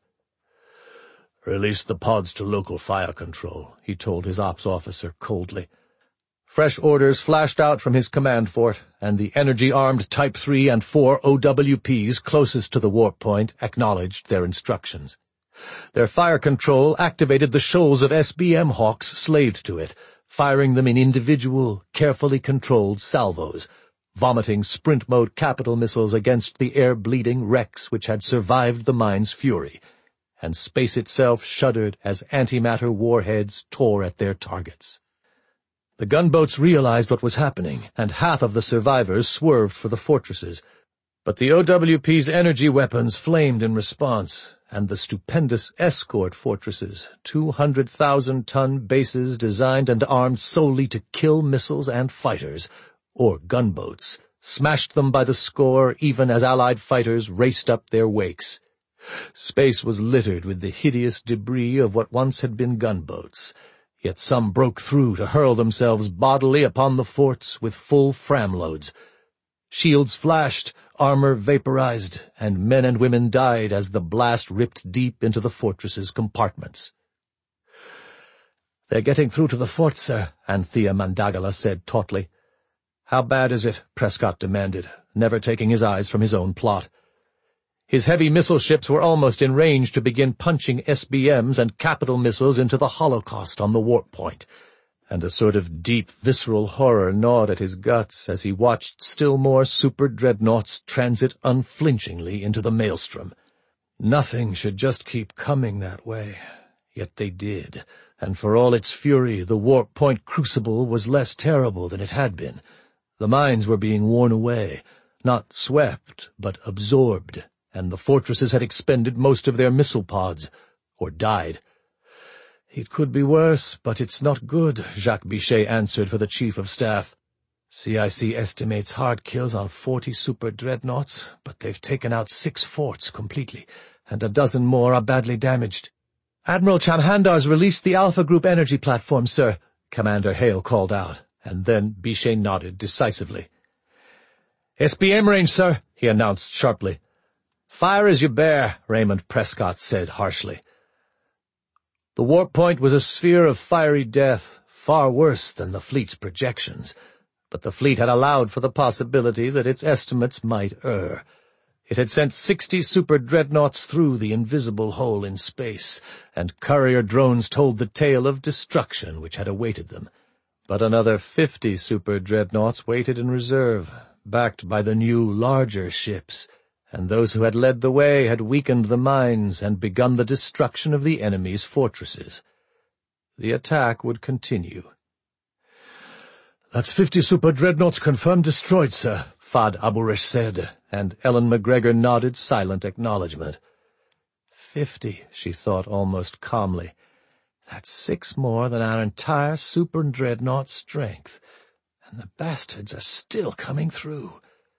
"Release the pods to local fire control," he told his ops officer coldly. Fresh orders flashed out from his command fort, and the energy-armed Type 3 and 4 OWPs closest to the warp point acknowledged their instructions. Their fire control activated the shoals of SBM Hawks slaved to it, firing them in individual, carefully controlled salvos, vomiting sprint-mode capital missiles against the air-bleeding wrecks which had survived the mine's fury, and space itself shuddered as antimatter warheads tore at their targets. The gunboats realized what was happening, and half of the survivors swerved for the fortresses. But the OWP's energy weapons flamed in response, and the stupendous escort fortresses, 200,000-ton bases designed and armed solely to kill missiles and fighters, or gunboats, smashed them by the score even as Allied fighters raced up their wakes. Space was littered with the hideous debris of what once had been gunboats, yet some broke through to hurl themselves bodily upon the forts with full framloads. Shields flashed, armor vaporized, and men and women died as the blast ripped deep into the fortress's compartments. "They're getting through to the fort, sir," Anthea Mandagala said tautly. "How bad is it?" Prescott demanded, never taking his eyes from his own plot. His heavy missile ships were almost in range to begin punching SBMs and capital missiles into the Holocaust on the warp point, and a sort of deep, visceral horror gnawed at his guts as he watched still more super-dreadnoughts transit unflinchingly into the maelstrom. Nothing should just keep coming that way. Yet they did, and for all its fury, the warp point crucible was less terrible than it had been. The mines were being worn away, not swept, but absorbed, and the fortresses had expended most of their missile pods, or died. "It could be worse, but it's not good," Jacques Bichet answered for the Chief of Staff. "CIC estimates hard kills on 40 super-dreadnoughts, but they've taken out 6 forts completely, and a dozen more are badly damaged." "Admiral Chamhandar's released the Alpha Group energy platform, sir," Commander Hale called out, and then Bichet nodded decisively. "SBM range, sir," he announced sharply. "Fire as you bear," Raymond Prescott said harshly. The warp point was a sphere of fiery death, far worse than the fleet's projections, but the fleet had allowed for the possibility that its estimates might err. It had sent 60 super-dreadnoughts through the invisible hole in space, and courier drones told the tale of destruction which had awaited them. But another 50 super-dreadnoughts waited in reserve, backed by the new, larger ships, and those who had led the way had weakened the mines and begun the destruction of the enemy's fortresses. The attack would continue. "That's 50 super-dreadnoughts confirmed destroyed, sir," Fad Aburish said, and Ellen McGregor nodded silent acknowledgement. 50, she thought almost calmly. That's 6 more than our entire super-dreadnought strength, and the bastards are still coming through.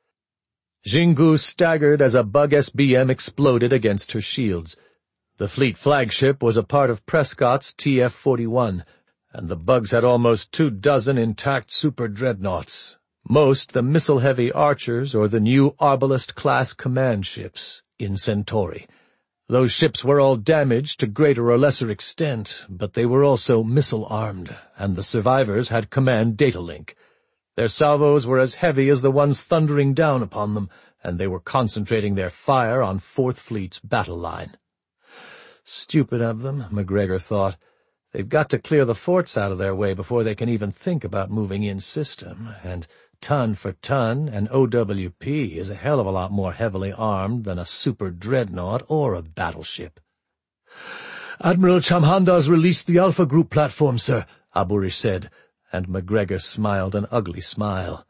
Jingu staggered as a bug SBM exploded against her shields. The fleet flagship was a part of Prescott's TF-41, and the bugs had almost 24 intact super-dreadnoughts, most the missile-heavy Archers or the new Arbalest-class command ships in Centauri. Those ships were all damaged to greater or lesser extent, but they were also missile-armed, and the survivors had command data link. Their salvos were as heavy as the ones thundering down upon them, and they were concentrating their fire on Fourth Fleet's battle line. Stupid of them, McGregor thought. They've got to clear the forts out of their way before they can even think about moving in system, and ton for ton, an OWP is a hell of a lot more heavily armed than a super-dreadnought or a battleship. "Admiral Chamhandar's released the Alpha Group platform, sir," Aburish said, and McGregor smiled an ugly smile.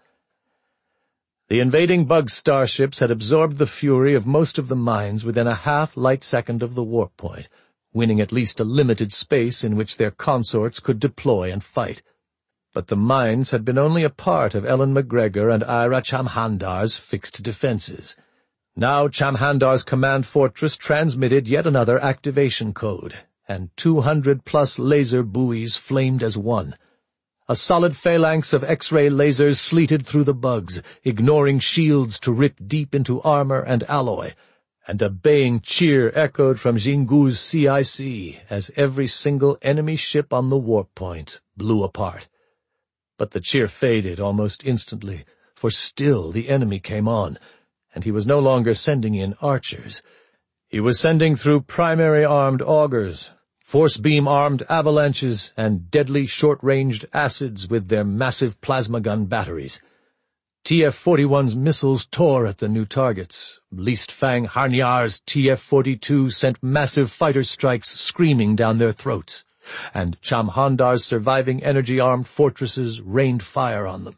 The invading bug starships had absorbed the fury of most of the mines within a half-light-second of the warp point, winning at least a limited space in which their consorts could deploy and fight. But the mines had been only a part of Ellen McGregor and Ira Chamhandar's fixed defenses. Now Chamhandar's command fortress transmitted yet another activation code, and 200-plus laser buoys flamed as one. A solid phalanx of X-ray lasers sleeted through the bugs, ignoring shields to rip deep into armor and alloy, and a baying cheer echoed from Jingu's CIC as every single enemy ship on the warp point blew apart. But the cheer faded almost instantly, for still the enemy came on, and he was no longer sending in Archers. He was sending through primary armed augers, force-beam-armed avalanches, and deadly short-ranged acids with their massive plasma gun batteries. TF-41's missiles tore at the new targets. Least Fang Harniar's TF-42 sent massive fighter strikes screaming down their throats, and Chamhandar's surviving energy-armed fortresses rained fire on them.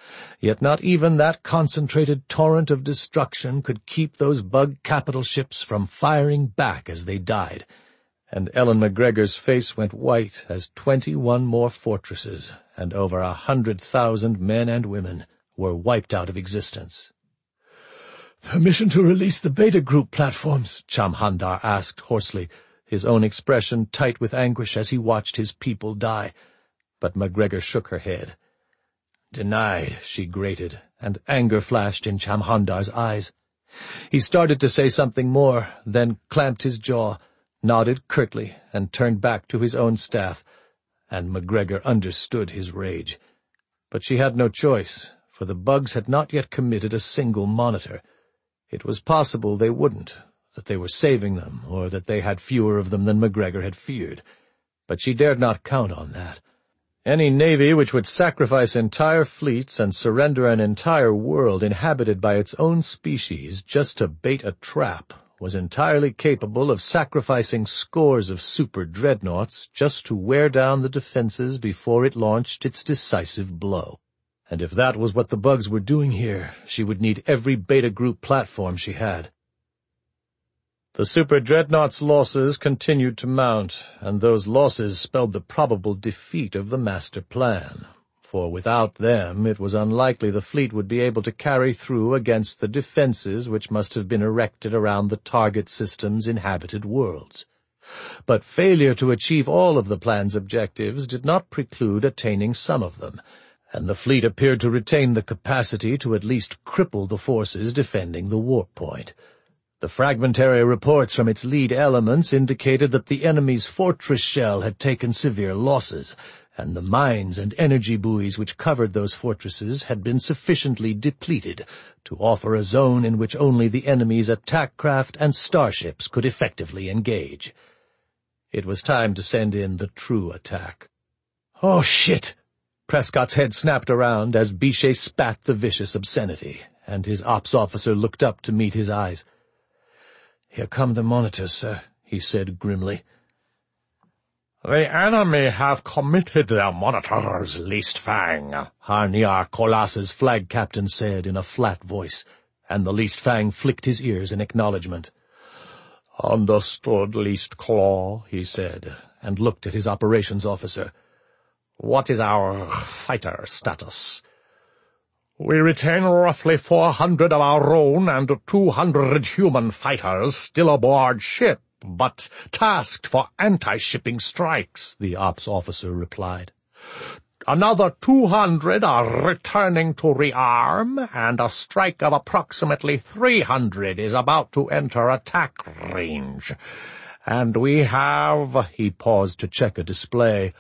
Yet not even that concentrated torrent of destruction could keep those bug capital ships from firing back as they died, and Ellen McGregor's face went white as 21 more fortresses and over 100,000 men and women were wiped out of existence. "Permission to release the Beta Group platforms?" Chamhandar asked hoarsely, his own expression tight with anguish as he watched his people die. But McGregor shook her head. "Denied," she grated, and anger flashed in Chamhandar's eyes. He started to say something more, then clamped his jaw, nodded curtly, and turned back to his own staff, and McGregor understood his rage. But she had no choice, for the bugs had not yet committed a single monitor. It was possible they wouldn't, that they were saving them, or that they had fewer of them than McGregor had feared. But she dared not count on that. Any navy which would sacrifice entire fleets and surrender an entire world inhabited by its own species just to bait a trap was entirely capable of sacrificing scores of super-dreadnoughts just to wear down the defenses before it launched its decisive blow. And if that was what the bugs were doing here, she would need every Beta Group platform she had. The super-dreadnought's losses continued to mount, and those losses spelled the probable defeat of the master plan. For without them it was unlikely the fleet would be able to carry through against the defenses which must have been erected around the target system's inhabited worlds. But failure to achieve all of the plan's objectives did not preclude attaining some of them, and the fleet appeared to retain the capacity to at least cripple the forces defending the warp point. The fragmentary reports from its lead elements indicated that the enemy's fortress shell had taken severe losses, and the mines and energy buoys which covered those fortresses had been sufficiently depleted to offer a zone in which only the enemy's attack craft and starships could effectively engage. It was time to send in the true attack. "Oh, shit!" Prescott's head snapped around as Bichet spat the vicious obscenity, and his ops officer looked up to meet his eyes. "Here come the monitors, sir," he said grimly. "The enemy have committed their monitors, Least Fang," Harniar Kolas's flag captain said in a flat voice, and the Least Fang flicked his ears in acknowledgement. "Understood, Least Claw," he said, and looked at his operations officer. "What is our fighter status?" "We retain roughly 400 of our own and 200 human fighters still aboard ship, but tasked for anti-shipping strikes," the ops officer replied. "Another 200 are returning to rearm, and a strike of approximately 300 is about to enter attack range. And we have," he paused to check a display,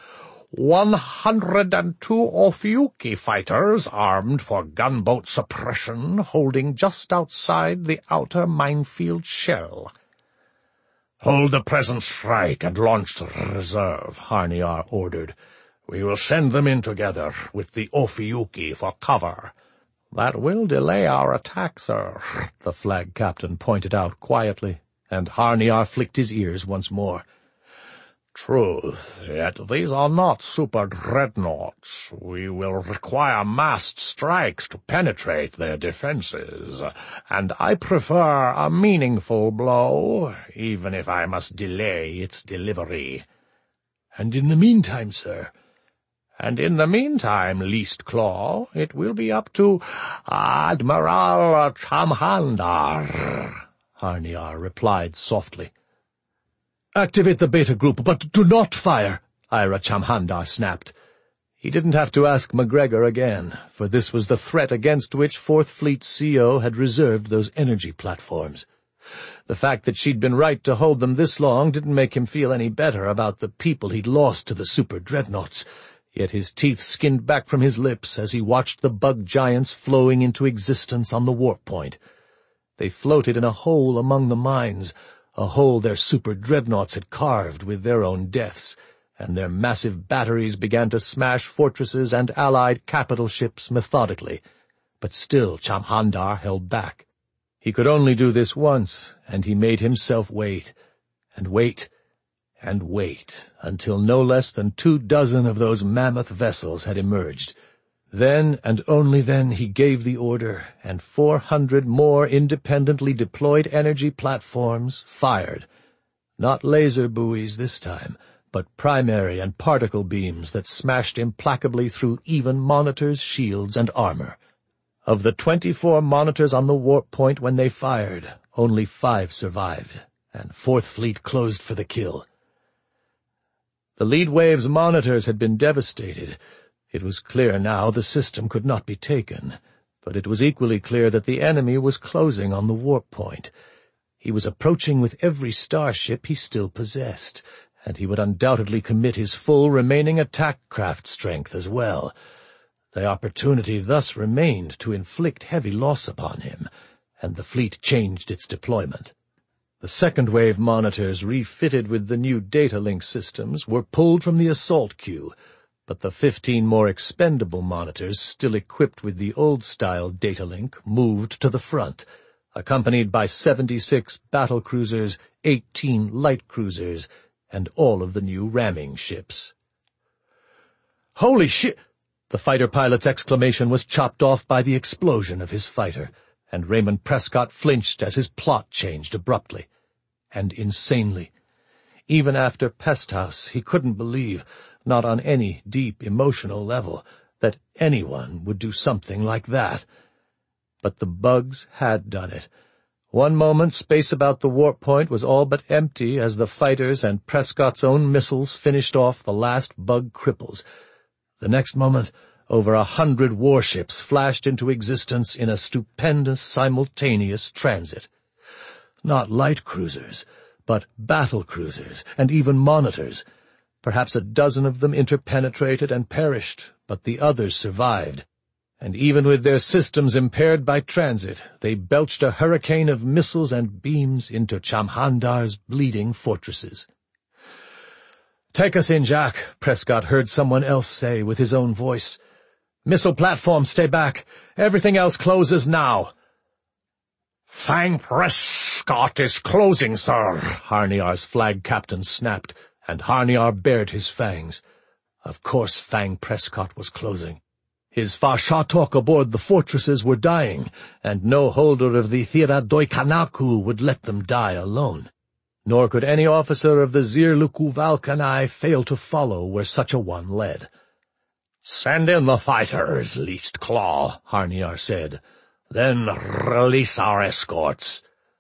102 Ophiuchi fighters armed for gunboat suppression holding just outside the outer minefield shell. "Hold the present strike and launch the reserve," Harniar ordered. "We will send them in together with the Ophiuchi for cover." "That will delay our attack, sir," the flag captain pointed out quietly, and Harniar flicked his ears once more. "Truth, yet these are not super-dreadnoughts. We will require massed strikes to penetrate their defenses, and I prefer a meaningful blow, even if I must delay its delivery." "And in the meantime, sir?" "And in the meantime, Least Claw, it will be up to Admiral Chamhandar," Harniar replied softly. "Activate the Beta Group, but do not fire," Ira Chamhandar snapped. He didn't have to ask McGregor again, for this was the threat against which Fourth Fleet's CO had reserved those energy platforms. The fact that she'd been right to hold them this long didn't make him feel any better about the people he'd lost to the super-dreadnoughts, yet his teeth skinned back from his lips as he watched the bug giants flowing into existence on the warp point. They floated in a hole among the mines, a hole their super-dreadnoughts had carved with their own deaths, and their massive batteries began to smash fortresses and allied capital ships methodically. But still Chamhandar held back. He could only do this once, and he made himself wait, and wait, and wait, until no less than 24 of those mammoth vessels had emerged. Then, and only then, he gave the order, and 400 more independently deployed energy platforms fired. Not laser buoys this time, but primary and particle beams that smashed implacably through even monitors, shields, and armor. Of the 24 monitors on the warp point when they fired, only 5 survived, and Fourth Fleet closed for the kill. The lead wave's monitors had been devastated. It was clear now the system could not be taken, but it was equally clear that the enemy was closing on the warp point. He was approaching with every starship he still possessed, and he would undoubtedly commit his full remaining attack craft strength as well. The opportunity thus remained to inflict heavy loss upon him, and the fleet changed its deployment. The second-wave monitors, refitted with the new data link systems, were pulled from the assault queue, but the 15 more expendable monitors, still equipped with the old-style data link, moved to the front, accompanied by 76 battlecruisers, 18 light cruisers, and all of the new ramming ships. "Holy shit!" The fighter pilot's exclamation was chopped off by the explosion of his fighter, and Raymond Prescott flinched as his plot changed abruptly, and insanely. Even after Pesthouse, he couldn't believe, not on any deep emotional level, that anyone would do something like that. But the bugs had done it. One moment space about the warp point was all but empty as the fighters and Prescott's own missiles finished off the last bug cripples. The next moment, over 100 warships flashed into existence in a stupendous simultaneous transit. Not light cruisers, but battle cruisers, and even monitors. Perhaps a dozen of them interpenetrated and perished, but the others survived. And even with their systems impaired by transit, they belched a hurricane of missiles and beams into Chamhandar's bleeding fortresses. "Take us in, Jack," Prescott heard someone else say with his own voice. "Missile platforms, stay back. Everything else closes now." "Fang Prescott is closing, sir," Harniar's flag captain snapped, and Harniar bared his fangs. Of course Fang Prescott was closing. His Fashatok aboard the fortresses were dying, and no holder of the Thira Doikanaku would let them die alone. Nor could any officer of the Zirluku Valkanai fail to follow where such a one led. "Send in the fighters, Least Claw," Harniar said. "Then release our escorts."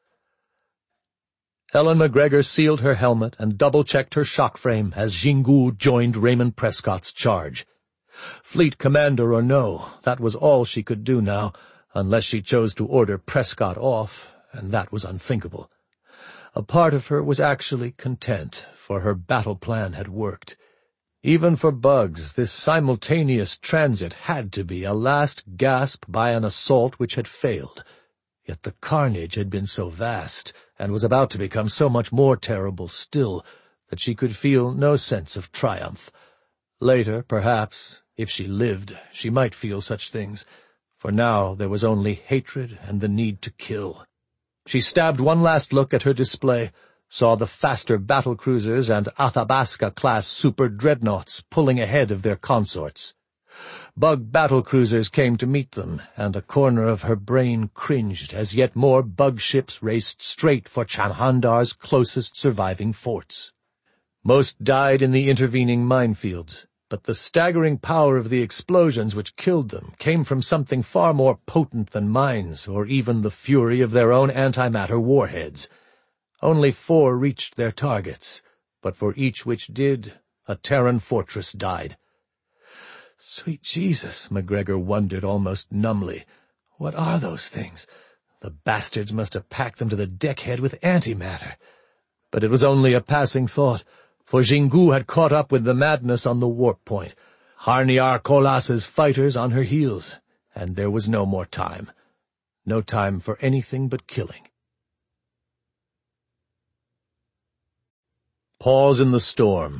Ellen McGregor sealed her helmet and double-checked her shock frame as Jingu joined Raymond Prescott's charge. Fleet commander or no, that was all she could do now, unless she chose to order Prescott off, and that was unthinkable. A part of her was actually content, for her battle plan had worked. Even for bugs, this simultaneous transit had to be a last gasp by an assault which had failed. Yet the carnage had been so vast, and was about to become so much more terrible still, that she could feel no sense of triumph. Later, perhaps, if she lived, she might feel such things, for now there was only hatred and the need to kill. She stabbed one last look at her display, saw the faster battlecruisers and Athabasca-class super-dreadnoughts pulling ahead of their consorts. Bug battlecruisers came to meet them, and a corner of her brain cringed as yet more bug ships raced straight for Chamhandar's closest surviving forts. Most died in the intervening minefields, but the staggering power of the explosions which killed them came from something far more potent than mines or even the fury of their own antimatter warheads. Only 4 reached their targets, but for each which did, a Terran fortress died. Sweet Jesus, McGregor wondered almost numbly. What are those things? The bastards must have packed them to the deckhead with antimatter. But it was only a passing thought, for Jingu had caught up with the madness on the warp point, Harniar Kolas's fighters on her heels, and there was no more time. No time for anything but killing. Pause in the storm.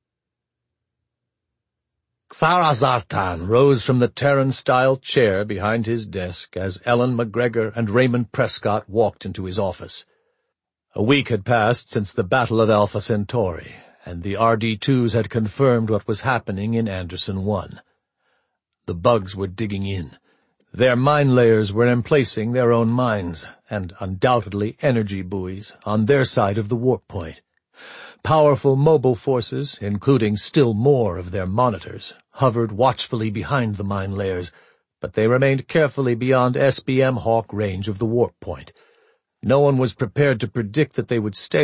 Kfar Azartan rose from the Terran-style chair behind his desk as Ellen McGregor and Raymond Prescott walked into his office. A week had passed since the Battle of Alpha Centauri, and the RD-2s had confirmed what was happening in Anderson 1. The bugs were digging in. Their mine layers were emplacing their own mines, and undoubtedly energy buoys, on their side of the warp point. Powerful mobile forces, including still more of their monitors, hovered watchfully behind the mine layers, but they remained carefully beyond SBM Hawk range of the warp point. No one was prepared to predict that they would stay